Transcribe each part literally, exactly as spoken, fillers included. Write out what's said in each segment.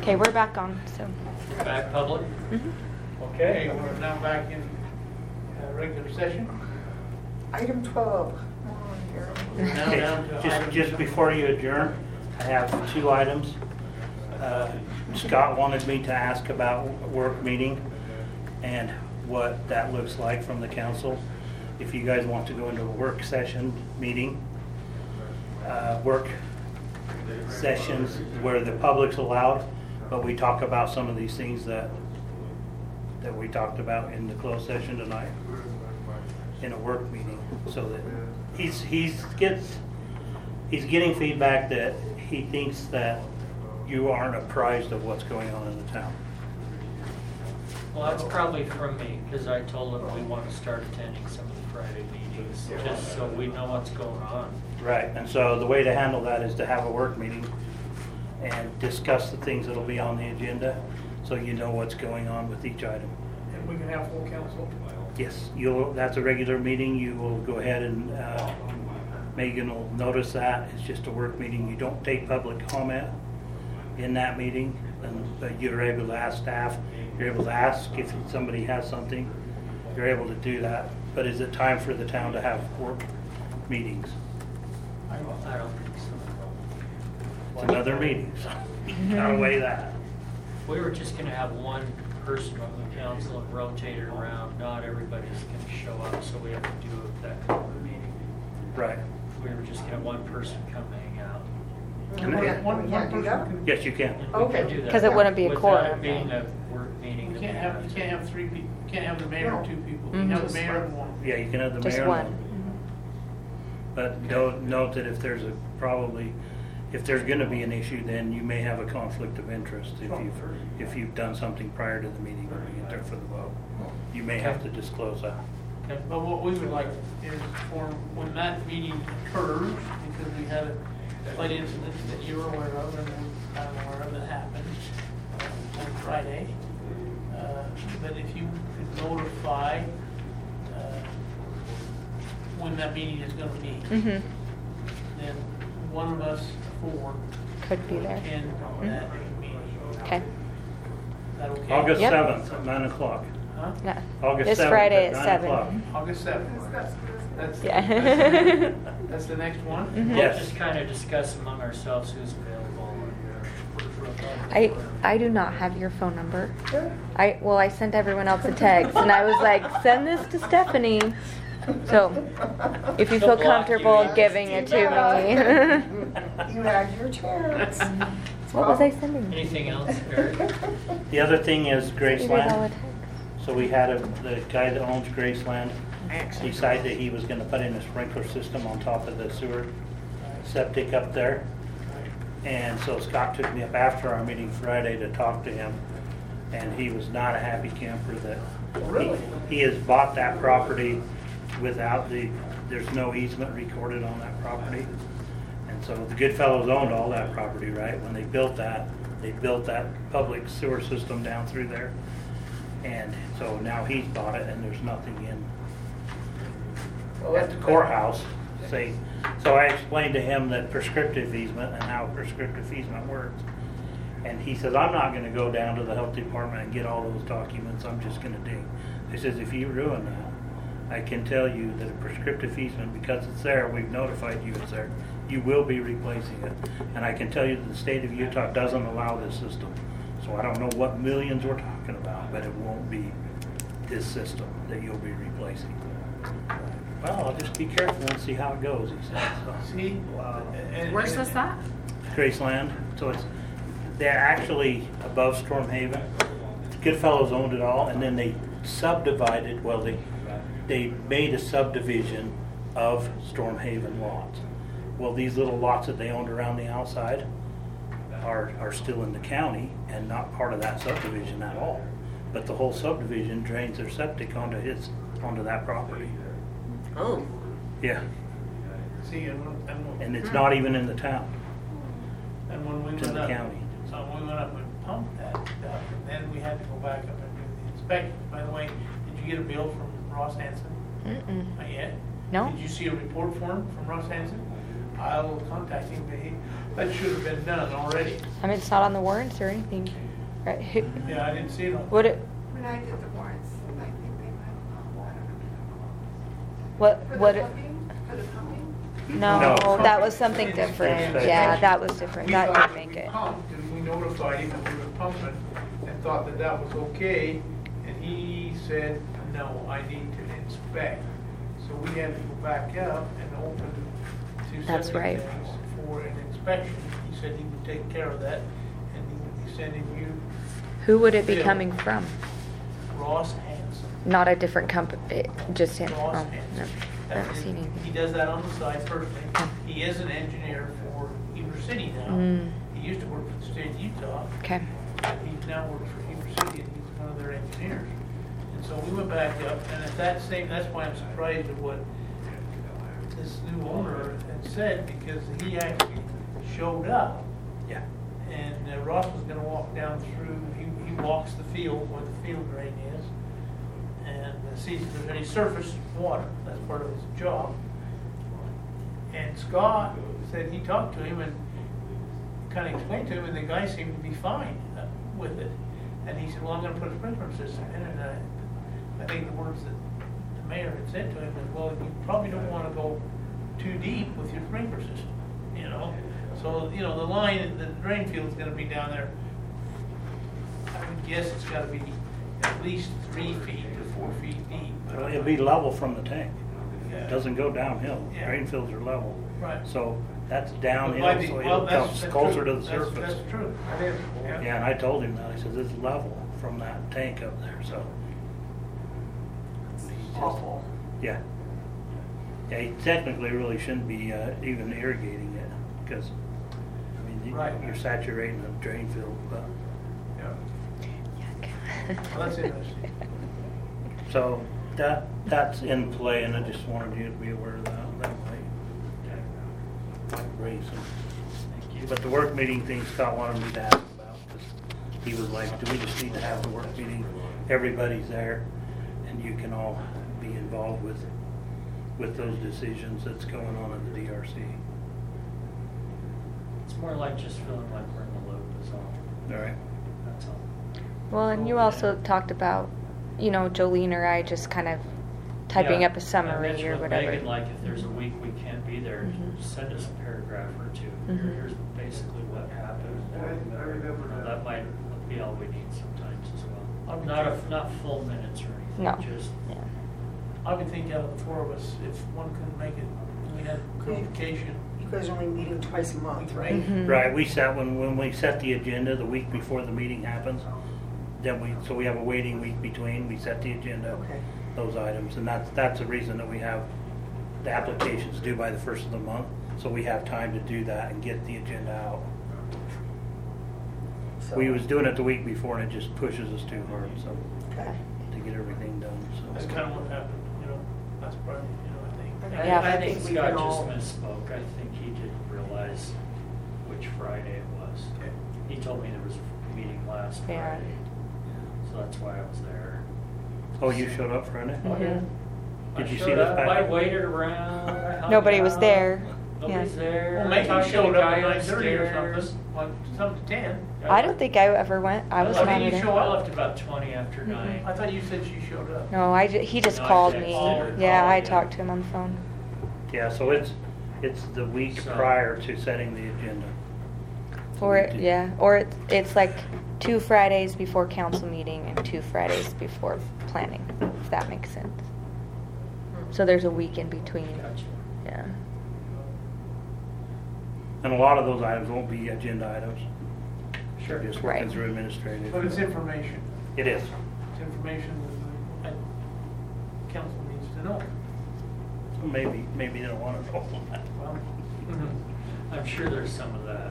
Okay, we're back on, so. Back public? Mm-hmm. Okay, we're now back in uh, regular session. Item twelve. Come on, Harold. We're now Okay, down to just, item- just before you adjourn, I have two items. Uh, Scott wanted me to ask about work meeting and what that looks like from the council. If you guys want to go into a work session meeting, uh, work sessions where the public's allowed, but we talk about some of these things that that we talked about in the closed session tonight in a work meeting, so that he's he's gets he's getting feedback that he thinks that you aren't apprised of what's going on in the town. Well, that's probably from me, because I told him we want to start attending some of the Friday meetings, just so we know what's going on. Right, and so the way to handle that is to have a work meeting and discuss the things that'll be on the agenda, so you know what's going on with each item. And we can have full council. Yes, you'll, that's a regular meeting, you will go ahead and, uh, Megan will notice that, it's just a work meeting, you don't take public comment in that meeting, and but you're able to ask staff, you're able to ask if somebody has something, you're able to do that. But is it time for the town to have work meetings? I don't, I don't think so. It's another meeting, so you gotta weigh that. We were just gonna have one person on the council and rotate it around, not everybody's gonna show up, so we have to do that kind of a meeting. Right. We were just gonna have one person come hang out. Can One- I- one- We can't one do that? person Yes, you can. And we Okay. can do that. 'Cause it wouldn't be a Without quorum. it being a work meeting. can- You that can't we have, you can't have three people, you can't have the mayor and two people. You can have the mayor and one. Yeah, you can have the Just mayor. one. and But note, note that if there's a, probably, if there's gonna be an issue, then you may have a conflict of interest if you've, if you've done something prior to the meeting when you get there for the vote. You may have to disclose that. Okay. But what we would like is for when that meeting occurs, because we had a slight incident that you're aware of and I'm aware of that happened uh, on Friday. Uh, But if you could notify uh, when that meeting is gonna be, Mm-hmm. then one of us four Could be there. can that meeting. Okay. Is that okay? August Yep. seventh at nine o'clock. Huh? No. August This seventh Friday at at nine seven. o'clock. August seventh. That's, Yeah. that's, that's the next one? Mhm. We'll Yes. just kind of discuss among ourselves who's available. I I do not have your phone number. I well I sent everyone else a text and I was like, send this to Stephanie. So if you She'll feel block you. comfortable giving it to me. You had your chance. What was I sending? Anything else, Eric? The other thing is You read all the Graceland. text. So we had a, the guy that owns Graceland decide that he was gonna put in a sprinkler system on top of the sewer septic up there. And so Scott took me up after our meeting Friday to talk to him, and he was not a happy camper that. Really? He he has bought that property without the, there's no easement recorded on that property. And so the Goodfellows owned all that property, right? When they built that, they built that public sewer system down through there. And so now he's bought it and there's nothing in at the courthouse. Say, so I explained to him that prescriptive easement and how prescriptive easement works. And he says, I'm not gonna go down to the health department and get all those documents, I'm just gonna dig. He says, if you ruin that, I can tell you that a prescriptive easement, because it's there, we've notified you it's there, you will be replacing it. And I can tell you that the state of Utah doesn't allow this system. So I don't know what millions we're talking about, but it won't be this system that you'll be replacing. Well, I'll just be careful and see how it goes, he said. So, See? And- Where's this at? Graceland, so it's, they're actually above Storm Haven. Goodfellows owned it all, and then they subdivided, well, they, they made a subdivision of Storm Haven lots. Well, these little lots that they owned around the outside are, are still in the county and not part of that subdivision at all. But the whole subdivision drains their septic onto his, onto that property. Oh. Yeah, See, and when, and when- and it's not even in the town, and when we it's in went the up, county. so when we went up and pumped that stuff, and then we had to go back up and do the inspection. By the way, did you get a bill from Ross Hanson? Mm-mm. Not yet? No. Did you see a report form from Ross Hanson? I will contact him, but he, that should have been done already. I mean, it's not on the warrants or anything, right? Who- Yeah, I didn't see it on. Would it, When I did the warrants, I think they might have, I don't know. what, For the what, it- pumping, for the pumping? no, No. that was something different. Inspection. Yeah, that was different. We That thought didn't make we it. pumped, and we notified him that we were pumping, and thought that that was okay, and he said, no, I need to inspect. So we had to go back up and open two That's septic right. tanks for an inspection. He said he would take care of that, and he would be sending you Who would it be Bill. coming from? Ross Hanson. Not a different company, just him? Ross Oh, Hanson. no. I haven't seen He anything. does that on the side personally. Okay. He is an engineer for Heber City now. Mm. He used to work for the state of Utah. Okay. He now works for Heber City, and he's one of their engineers. And so we went back up, and at that same, that's why I'm surprised at what this new owner had said, because he actually showed up. Yeah. And uh, Ross was gonna walk down through, he, he walks the field where the field drain is, and uh, sees if there's any surface water. That's part of his job. And Scott said he talked to him and kind of explained to him, and the guy seemed to be fine uh, with it. And he said, well, I'm gonna put a sprinkler system in, and I, I think the words that the mayor had said to him was, well, you probably don't wanna go too deep with your sprinkler system, you know? So, you know, the line, the drain field's gonna be down there, I would guess it's gotta be at least three feet to four feet deep. Well, it'll be level from the tank. Yeah. It doesn't go downhill. Yeah. Drain fields are level. Right. So that's But downhill, by the- so well, it that's- comes that's closer true. to the That's- surface. That's true. That is, yeah. Yeah, and I told him that. I said, this is level from that tank up there, so. He's just- Awful. Yeah. Yeah, he technically really shouldn't be uh, even irrigating it, because, I mean, you- Right. you're saturating the drain field, but. Yeah. Well, that's interesting. So that, that's in play, and I just wanted you to be aware of that. That might, might raise some. Thank you. But the work meeting thing Scott wanted me to ask about, because he was like, do we just need to have the work meeting? Everybody's there, and you can all be involved with, with those decisions that's going on at the D R C. It's more like just feeling like we're in the loop is all. All right? That's all. Well, and you also talked about, you know, Jolene or I just kind of typing Yeah, up a I summary mentioned or with whatever. Megan, like, if there's a week we can't be there, Mhm. send us a paragraph or two. Mhm. Here's basically what happened. You know, that might be all we need sometimes as well. Not a, not full minutes or anything, No. just. Yeah. I would think out of the four of us, if one couldn't make it, we had communication. You guys are only meeting twice a month, right? Mhm. Right, we set, when, when we set the agenda the week before the meeting happens, then we, so we have a waiting week between, we set the agenda, Okay. those items, and that's, that's the reason that we have the applications due by the first of the month, so we have time to do that and get the agenda out. So- We was doing it the week before, and it just pushes us too hard, so, Okay. to get everything done, That's so. kind of what happened, you know, that's probably, you know, I think. I- Yeah. I I think think we Scott can just all- misspoke. I think he didn't realize which Friday it was. Okay. He told me there was a meeting last Yeah. Friday, so that's why I was there. Oh, you showed up Friday? Mhm. I Did you see showed this up, back? I waited around. I hung Nobody was out. there. Nobody's Yeah. there. Well, maybe Talked you to the showed up guy at nine thirty or upstairs. something, like, something to ten. I don't think I ever went. I was Oh, not did you there. show I up? left about twenty after Mhm. nine. I thought you said she showed up. No, I ju- he just No, I called texted me. her. Yeah, Oh, I yeah. talked to him on the phone. Yeah, so it's, it's the week So- prior to setting the agenda. So Or we it, did- yeah, or it's, it's like two Fridays before council meeting and two Fridays before planning, if that makes sense. So there's a week in between. Gotcha. Yeah. And a lot of those items won't be agenda items. Sure. Just working Right. through administrative. But it's information. It is. It's information that the council needs to know. Maybe, maybe they don't want to know that. Well, I'm sure there's some of that.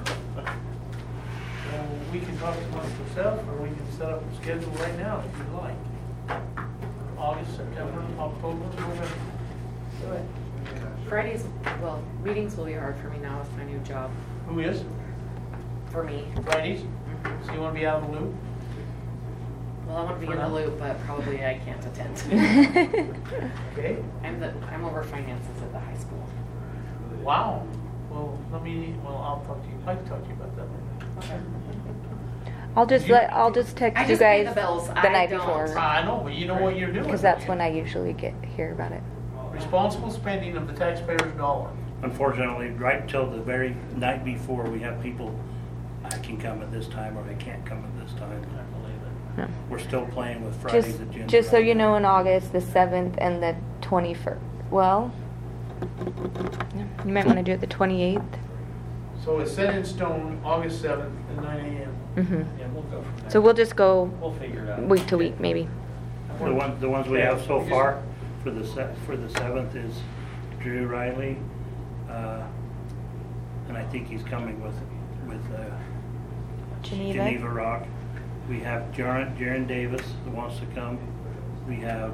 so we can talk amongst ourselves, or we can set up a schedule right now if you'd like. August, September, October, November. Do it. Fridays, well, meetings will be hard for me now with my new job, Who is? for me. Fridays? Mhm. So you want to be out of the loop? Well, I want to be For in the now? loop, but probably I can't attend. Okay. I'm the, I'm over finances at the high school. Wow. Well, let me, well, I'll talk to you, I can talk to you about that later. I'll just You- let, I'll just text I you just pay guys the bills. the I night don't. before. I know, but you know what you're doing. Because that's when I usually get, hear about it. Responsible spending of the taxpayer's dollar. Unfortunately, right till the very night before, we have people, I can come at this time or I can't come at this time. I believe it. No. We're still playing with Friday's Just, agenda. just so right you now. know, in August, the seventh and the twenty-first, well, yeah, you might want to do it the twenty-eighth. So it's set in stone, August seventh at nine AM. Mm-hmm. Yeah, we'll go from there. So we'll just go We'll figure it out. week to week, maybe. The one, the ones we have so far for the se, for the seventh is Drew Riley, uh, and I think he's coming with, with, uh, Geneva. Geneva Rock. We have Jaren, Jaren Davis that wants to come. We have,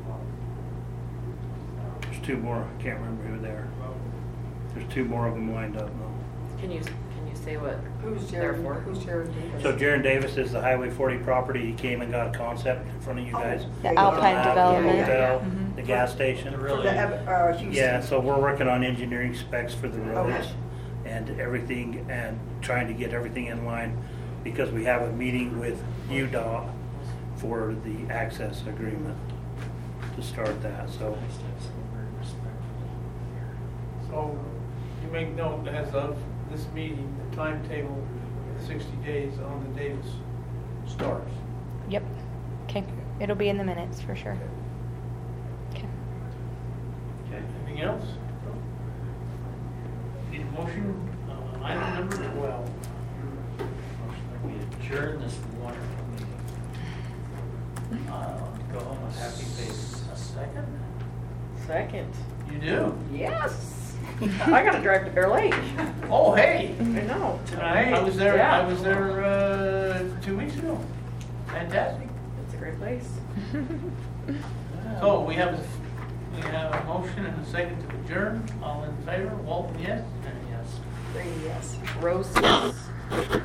there's two more, I can't remember who they are. There's two more of them lined up now. Can you, can you say what Who's they're Jared, for? who's Jared Davis? So Jaren Davis is the Highway forty property. He came and got a concept in front of you guys. The Yeah, Alpine Uh, Development. The hotel, Mhm. the gas station. To For really, the, ev- uh, Houston. Yeah, so we're working on engineering specs for the roads Okay. and everything, and trying to get everything in line, because we have a meeting with U D O T for the access agreement to start that, so. nice to have someone very respectful. So you make note as of this meeting, the timetable, the sixty days on the Davis starts. Yep. Okay. It'll be in the minutes for sure. Okay. Okay, anything else? Need a motion, uh, item number twelve. Motion that we adjourn this wonderful meeting. Uh, Go home with happy faces. A second? Second. You do? Yes. I gotta drive to Bear Lake. Oh, hey, I know. Tonight? I was there, Yeah. I was there, uh, two weeks ago. Fantastic. It's a great place. So we have, we have a motion and a second to adjourn. All in favor? Walton, yes? And yes. Three yes. Rose, yes.